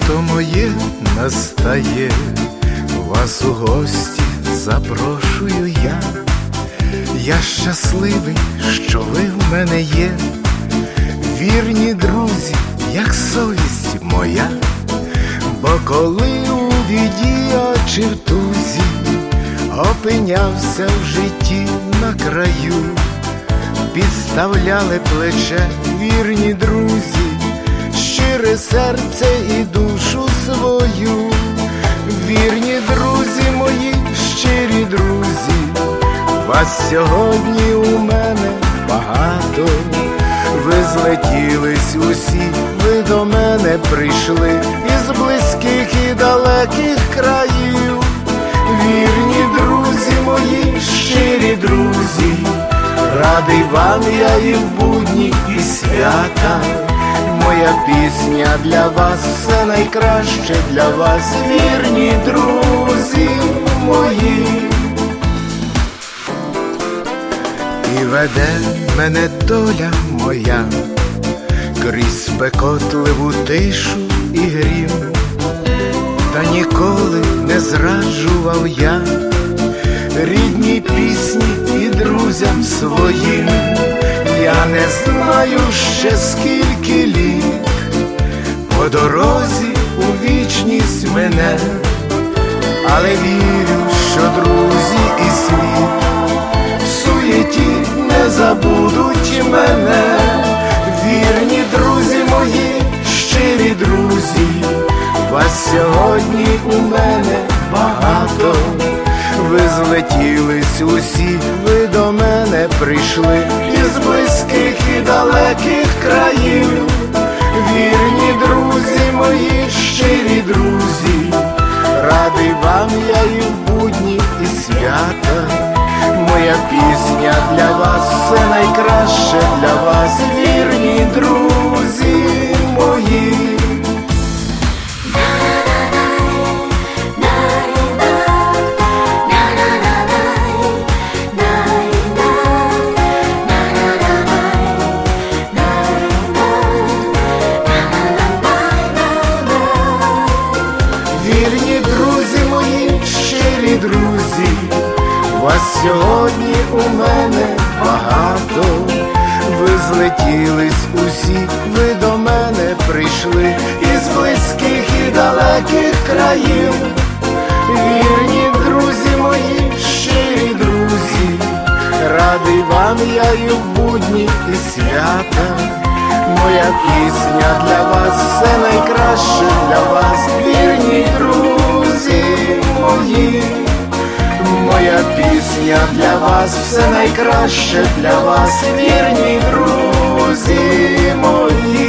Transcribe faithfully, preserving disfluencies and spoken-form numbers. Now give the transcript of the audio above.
Літо моє настає, вас у гості запрошую я. Я щасливий, що ви в мене є, вірні друзі, як совість моя. Бо коли у біді чи в тузі опинявся в житті на краю, підставляли плече вірні друзі, щире серце і душу свою. Вірні друзі мої, щирі друзі, вас сьогодні у мене багато. Ви злетілись усі, ви до мене прийшли із близьких і далеких країв. Вірні друзі мої, щирі друзі, радий вам я і в будні, і свята. Моя пісня для вас, все найкраще для вас, вірні друзі мої. І веде мене доля моя крізь спекотливу тишу і грім, та ніколи не зраджував я рідній пісні і друзям своїм. Я не знаю ще скільки літ по дорозі у вічність мене, але вірю, що друзі і світ в суєті не забудуть мене. Вірні друзі мої, щирі друзі, вас сьогодні у мене багато. Ви злетілись усі, ви до мене прийшли із близьких і далеких країв. Вірні друзі мої, щирі друзі, радий вам я і в будні, і свята. Моя пісня для вас, все найкраще для вас, вірні друзі мої. Вірні друзі мої, щирі друзі, вас сьогодні у мене багато. Ви злетілись усі, ви до мене прийшли із близьких і далеких країв. Вірні друзі мої, щирі друзі, радий вам я і в будні, і свята. Моя пісня для вас, все найкраще для вас, вірні друзі мої. Моя пісня для вас, все найкраще для вас, вірні друзі мої.